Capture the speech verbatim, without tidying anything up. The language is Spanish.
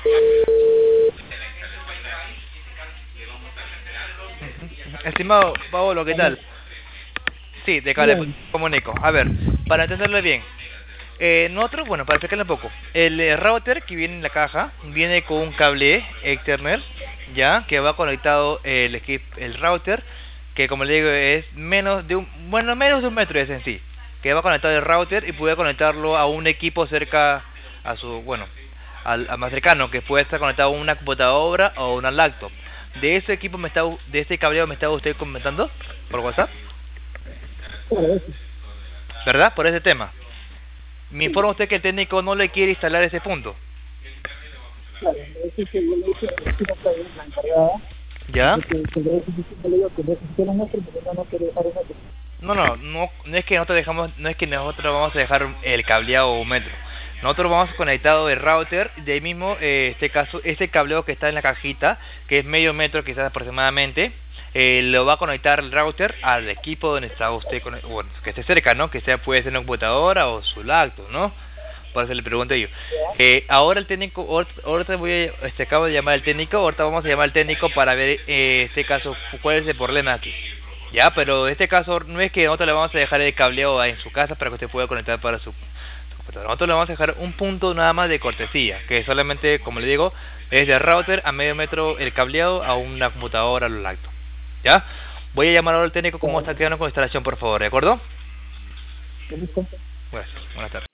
Estimado Paolo, ¿qué tal? Sí, de acá le Bien, comunico. A ver, para entenderlo bien. Eh, nosotros, bueno, para explicarle un poco. El eh, router que viene en la caja viene con un cable Ethernet, ya, que va conectado el equip- el router, que como le digo es menos de un, bueno, menos de un metro es en sí, que va conectado el router y puede conectarlo a un equipo cerca a su, bueno, al, al más cercano, que puede estar conectado a una computadora o una laptop. De ese equipo me está, de ese cableado me estaba usted comentando por WhatsApp, claro, eso, ¿verdad? Por ese tema. Me sí, informa usted que el técnico no le quiere instalar ese punto. claro, eso que yo le dije a la chica que es la encargada, ¿Ya? de que que le dije que le digo que le dije no nuestro porque no no quiere dejar un otro. No, no, no, no es que nosotros dejamos, no es que nosotros vamos a dejar el cableado un metro. Nosotros vamos conectado el router, de ahí mismo, eh, este caso, este cableado que está en la cajita, que es medio metro quizás aproximadamente, eh, lo va a conectar el router al equipo donde está usted, con, bueno, que esté cerca, ¿no? Que sea, puede ser una computadora o su laptop, ¿no? Por eso le pregunto yo. Eh, ahora el técnico, ahor- ahorita voy a, este, acabo de llamar al técnico, ahorita vamos a llamar al técnico para ver, eh, este caso, cuál es el problema aquí. Ya, pero en este caso no es que nosotros le vamos a dejar el cableado en su casa para que usted pueda conectar para su, su computadora. Nosotros le vamos a dejar un punto nada más de cortesía, que solamente, como le digo, es del router a medio metro el cableado a una computadora a lo lacto. ¿Ya? Voy a llamar ahora al técnico cómo Claro, está quedando con la instalación, por favor, ¿de acuerdo? ¿te listo? Bueno, buenas tardes.